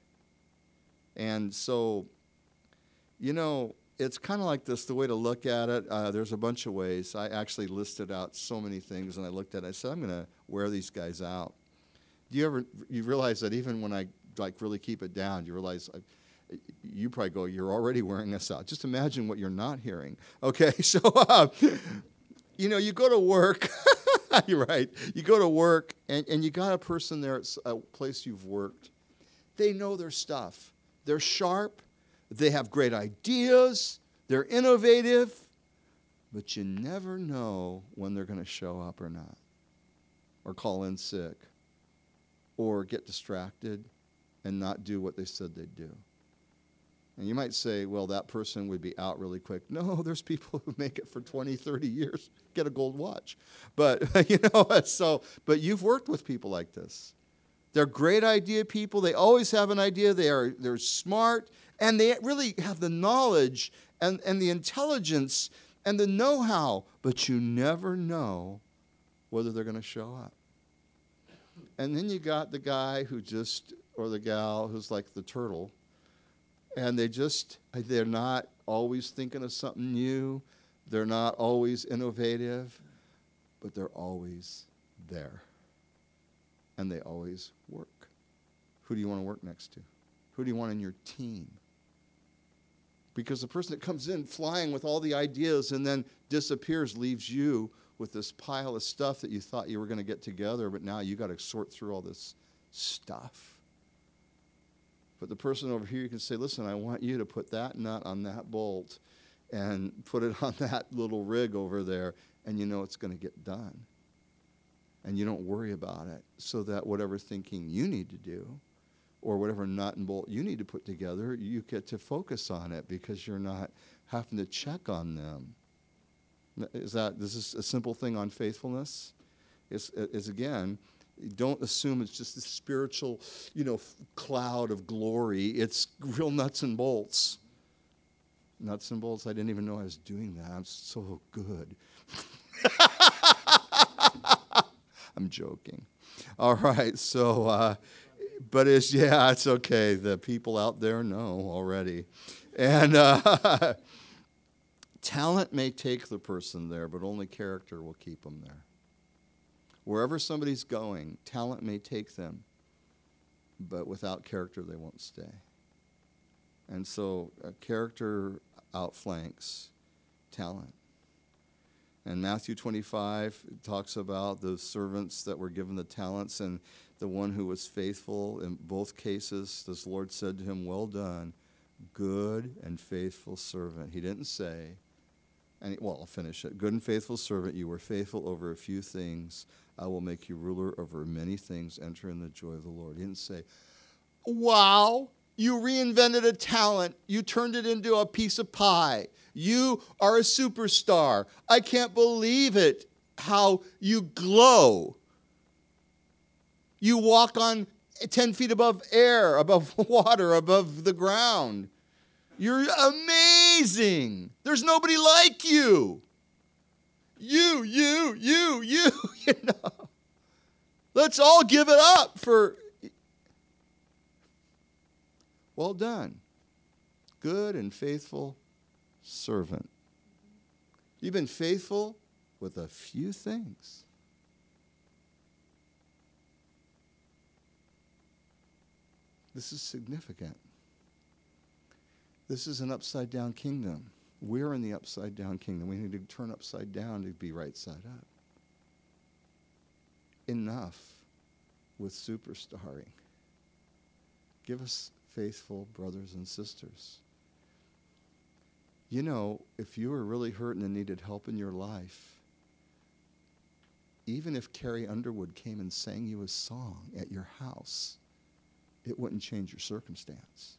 And so, you know, it's kind of like this, the way to look at it. Uh, there's a bunch of ways. I actually listed out so many things, and I looked at it. I said, I'm going to wear these guys out. Do you ever, you realize that even when I, like, really keep it down, you realize, I, you probably go, you're already wearing us out. Just imagine what you're not hearing. Okay, so, uh, you know, you go to work. You're right. You go to work, and, and you got a person there at a place you've worked. They know their stuff. They're sharp. They have great ideas. They're innovative. But you never know when they're going to show up or not, or call in sick, or get distracted and not do what they said they'd do. And you might say, well, that person would be out really quick. No, there's people who make it for twenty, thirty years, get a gold watch. But, you know, so, but you've worked with people like this. They're great idea people. They always have an idea. They are, they're smart, and they really have the knowledge and, and the intelligence and the know-how, but you never know whether they're going to show up. And then you got the guy who just, or the gal who's like the turtle, and they just, they're not always thinking of something new. They're not always innovative, but they're always there. And they always work. Who do you want to work next to? Who do you want in your team? Because the person that comes in flying with all the ideas and then disappears leaves you with this pile of stuff that you thought you were going to get together, but now you got to sort through all this stuff. But the person over here, you can say, listen, I want you to put that nut on that bolt and put it on that little rig over there, and you know it's going to get done. And you don't worry about it, so that whatever thinking you need to do or whatever nut and bolt you need to put together, you get to focus on it because you're not having to check on them. Is that, this is a simple thing on faithfulness? Is, is again, don't assume it's just a spiritual, you know, cloud of glory. It's real nuts and bolts. Nuts and bolts, I didn't even know I was doing that. I'm so good. I'm joking. All right, so, uh, but it's, yeah, it's okay. The people out there know already. And uh, talent may take the person there, but only character will keep them there. Wherever somebody's going, talent may take them, but without character, they won't stay. And so uh, character outflanks talent. And Matthew twenty-five talks about the servants that were given the talents, and the one who was faithful. In both cases, the Lord said to him, well done, good and faithful servant. He didn't say, and well, I'll finish it. Good and faithful servant, you were faithful over a few things. I will make you ruler over many things. Enter in the joy of the Lord. He didn't say, wow, you reinvented a talent. You turned it into a piece of pie. You are a superstar. I can't believe it, how you glow. You walk on ten feet above air, above water, above the ground. You're amazing. There's nobody like you. You, you, you, you, you know. Let's all give it up for, well done, good and faithful servant. You've been faithful with a few things. This is significant. This is an upside down kingdom. We're in the upside down kingdom. We need to turn upside down to be right side up. Enough with superstarring. Give us faithful brothers and sisters. You know, if you were really hurting and needed help in your life, even if Carrie Underwood came and sang you a song at your house, it wouldn't change your circumstance.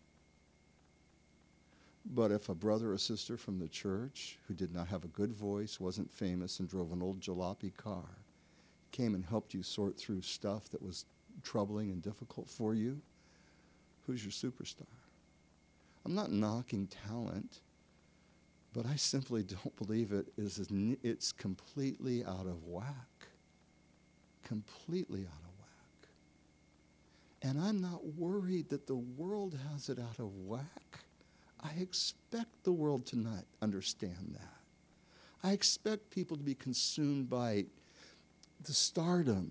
But if a brother or sister from the church who did not have a good voice, wasn't famous, and drove an old jalopy car, came and helped you sort through stuff that was troubling and difficult for you, who's your superstar? I'm not knocking talent, but I simply don't believe it is, it's completely out of whack. Completely out of whack. And I'm not worried that the world has it out of whack. I expect the world to not understand that. I expect people to be consumed by the stardom.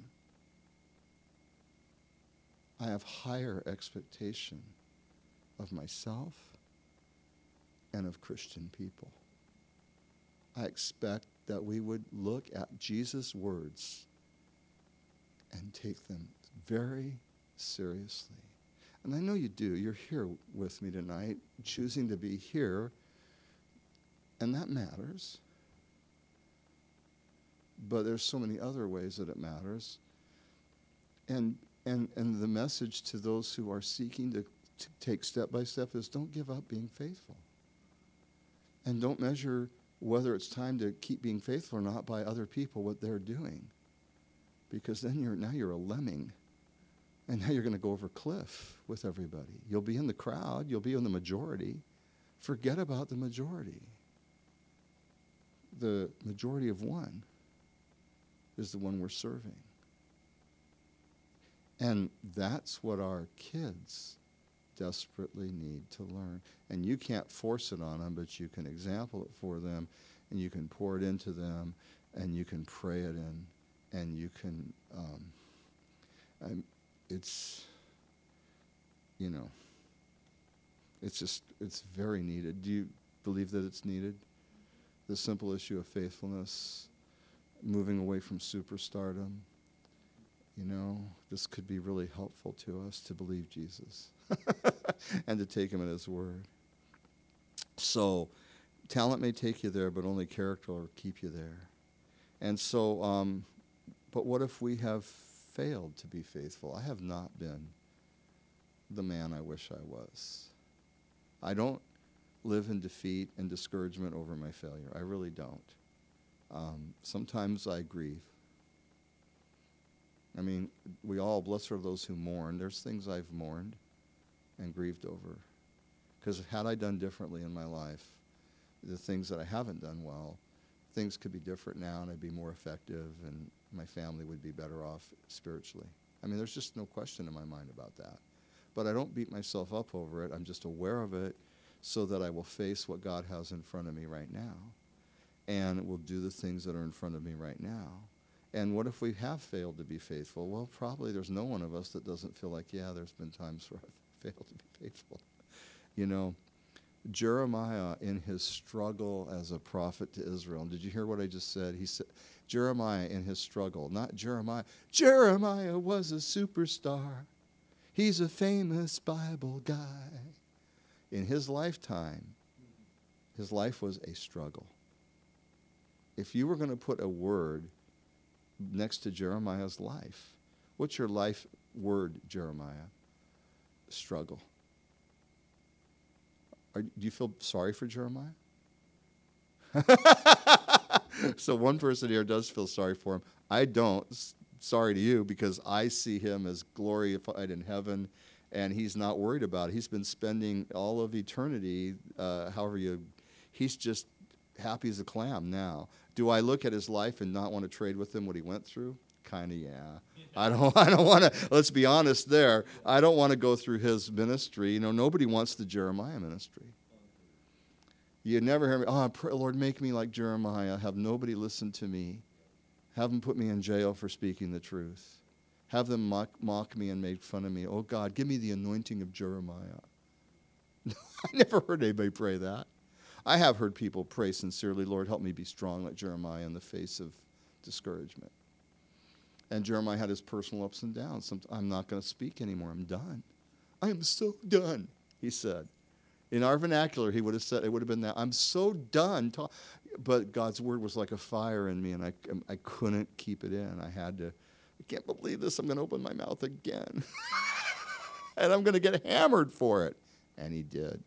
I have higher expectation of myself and of Christian people. I expect that we would look at Jesus' words and take them very seriously. And I know you do. You're here with me tonight, choosing to be here, and that matters. But there's so many other ways that it matters. And and and the message to those who are seeking to to take step by step is don't give up being faithful. And don't measure whether it's time to keep being faithful or not by other people, what they're doing. Because then you're now you're a lemming. And now you're going to go over a cliff with everybody. You'll be in the crowd. You'll be in the majority. Forget about the majority. The majority of one is the one we're serving. And that's what our kids desperately need to learn. And you can't force it on them, but you can example it for them, and you can pour it into them, and you can pray it in, and you can, um, I'm, it's, you know, it's just, it's very needed. Do you believe that it's needed? The simple issue of faithfulness, moving away from superstardom. You know, this could be really helpful to us to believe Jesus and to take him at his word. So talent may take you there, but only character will keep you there. And so, um, but what if we have failed to be faithful? I have not been the man I wish I was. I don't live in defeat and discouragement over my failure. I really don't. Um, sometimes I grieve. I mean, we all, blessed are those who mourn. There's things I've mourned and grieved over. Because had I done differently in my life, the things that I haven't done well, things could be different now and I'd be more effective and my family would be better off spiritually. I mean, there's just no question in my mind about that. But I don't beat myself up over it. I'm just aware of it so that I will face what God has in front of me right now and will do the things that are in front of me right now. And what if we have failed to be faithful? Well, probably there's no one of us that doesn't feel like, yeah, there's been times where I've failed to be faithful. You know, Jeremiah in his struggle as a prophet to Israel, and did you hear what I just said? He said, Jeremiah in his struggle, not Jeremiah. Jeremiah was a superstar. He's a famous Bible guy. In his lifetime, his life was a struggle. If you were going to put a word next to Jeremiah's life, what's your life word, Jeremiah? Struggle. Are, do you feel sorry for Jeremiah? So one person here does feel sorry for him. I don't. S- Sorry to you, because I see him as glorified in heaven, and he's not worried about it. He's been spending all of eternity, uh, however you, he's just happy as a clam now. Do I look at his life and not want to trade with him what he went through? Kind of, yeah. I don't. I don't want to. Let's be honest. There, I don't want to go through his ministry. You know, nobody wants the Jeremiah ministry. You never hear me. Oh, pray, Lord, make me like Jeremiah. Have nobody listen to me. Have them put me in jail for speaking the truth. Have them mock, mock me and make fun of me. Oh, God, give me the anointing of Jeremiah. I never heard anybody pray that. I have heard people pray sincerely, Lord, help me be strong like Jeremiah in the face of discouragement. And Jeremiah had his personal ups and downs. Some, I'm not going to speak anymore. I'm done. I am so done, he said. In our vernacular, he would have said, it would have been that, I'm so done. Ta-. But God's word was like a fire in me, and I, I couldn't keep it in. I had to, I can't believe this. I'm going to open my mouth again. And I'm going to get hammered for it. And he did.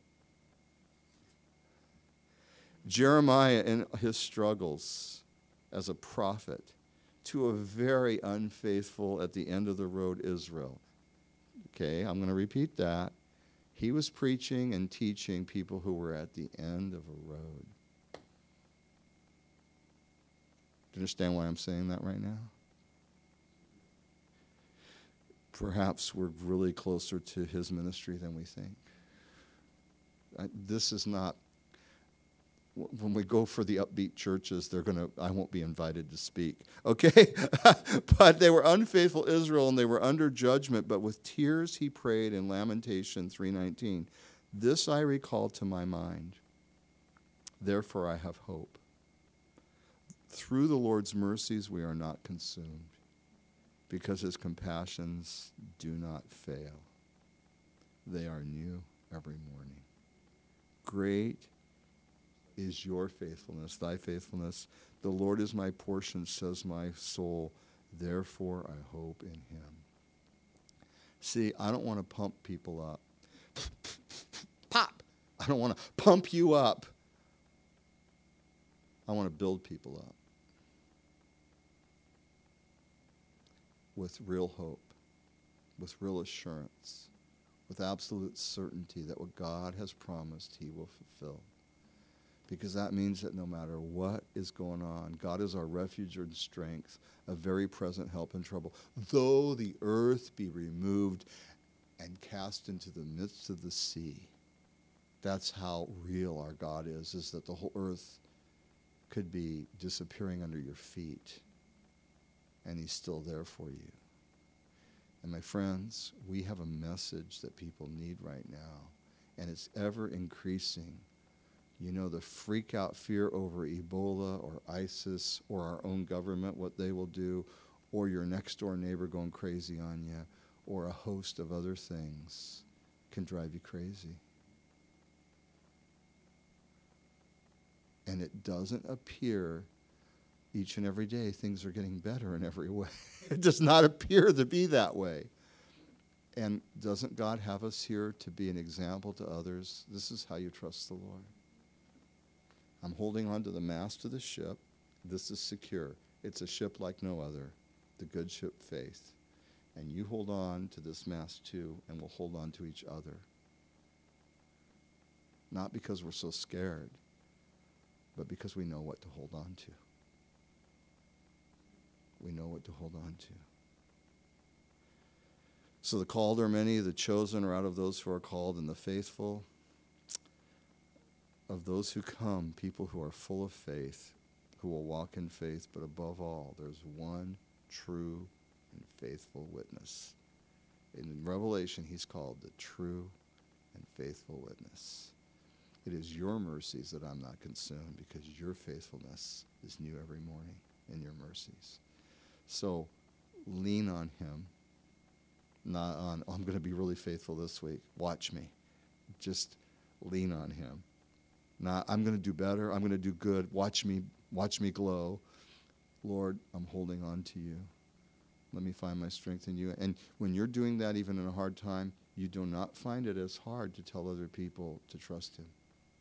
Jeremiah, in his struggles as a prophet to a very unfaithful, at the end of the road, Israel. Okay, I'm going to repeat that. He was preaching and teaching people who were at the end of a road. Do you understand why I'm saying that right now? Perhaps we're really closer to his ministry than we think. I, this is not, when we go for the upbeat churches, they're going to, I won't be invited to speak. Okay? But they were unfaithful Israel, and they were under judgment, but with tears he prayed in Lamentation three nineteen. This I recall to my mind. Therefore I have hope. Through the Lord's mercies we are not consumed, because his compassions do not fail. They are new every morning. Great is your faithfulness, thy faithfulness. The Lord is my portion, says my soul. Therefore I hope in him. See, I don't want to pump people up. pop. I don't want to pump you up. I want to build people up with real hope, with real assurance, with absolute certainty that what God has promised, he will fulfill. Because that means that no matter what is going on, God is our refuge and strength, a very present help in trouble. Though the earth be removed and cast into the midst of the sea, that's how real our God is, is that the whole earth could be disappearing under your feet, and he's still there for you. And my friends, we have a message that people need right now, and it's ever increasing. You know, the freak out fear over Ebola or ISIS or our own government, what they will do, or your next door neighbor going crazy on you, or a host of other things can drive you crazy. And it doesn't appear each and every day things are getting better in every way. It does not appear to be that way. And doesn't God have us here to be an example to others? This is how you trust the Lord. I'm holding on to the mast of the ship. This is secure. It's a ship like no other, the good ship Faith. And you hold on to this mast too, and we'll hold on to each other. Not because we're so scared, but because we know what to hold on to. We know what to hold on to. So the called are many, the chosen are out of those who are called, and the faithful of those who come, people who are full of faith, who will walk in faith, but above all, there's one true and faithful witness. In Revelation, he's called the true and faithful witness. It is your mercies that I'm not consumed, because your faithfulness is new every morning in your mercies. So lean on him, not on, oh, I'm going to be really faithful this week. Watch me. Just lean on him. Not, I'm going to do better. I'm going to do good. Watch me, watch me glow. Lord, I'm holding on to you. Let me find my strength in you. And when you're doing that, even in a hard time, you do not find it as hard to tell other people to trust him.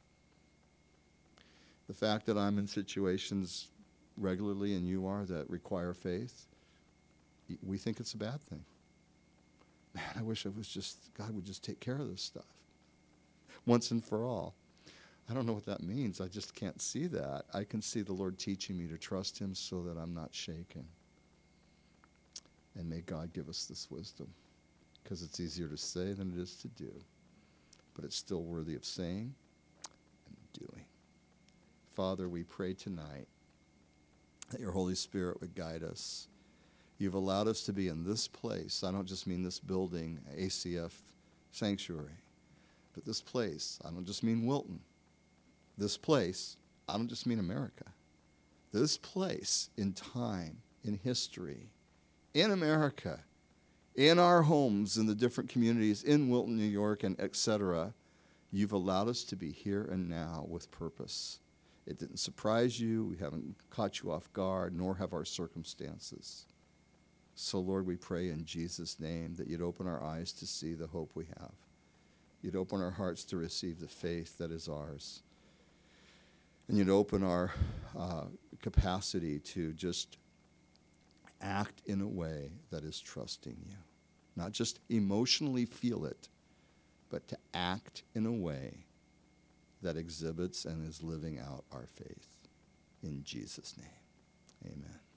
The fact that I'm in situations regularly, and you are, that require faith, we think it's a bad thing. Man, I wish I was just, God would just take care of this stuff once and for all. I don't know what that means. I just can't see that. I can see the Lord teaching me to trust him so that I'm not shaken. And may God give us this wisdom, because it's easier to say than it is to do. But it's still worthy of saying and doing. Father, we pray tonight that your Holy Spirit would guide us. You've allowed us to be in this place. I don't just mean this building, A C F Sanctuary, but this place. I don't just mean Wilton. This place, I don't just mean America. This place in time, in history, in America, in our homes, in the different communities, in Wilton, New York, and et cetera, you've allowed us to be here and now with purpose. It didn't surprise you. We haven't caught you off guard, nor have our circumstances. So, Lord, we pray in Jesus' name that you'd open our eyes to see the hope we have. You'd open our hearts to receive the faith that is ours. And you'd open our uh, capacity to just act in a way that is trusting you. Not just emotionally feel it, but to act in a way that exhibits and is living out our faith. In Jesus' name, amen.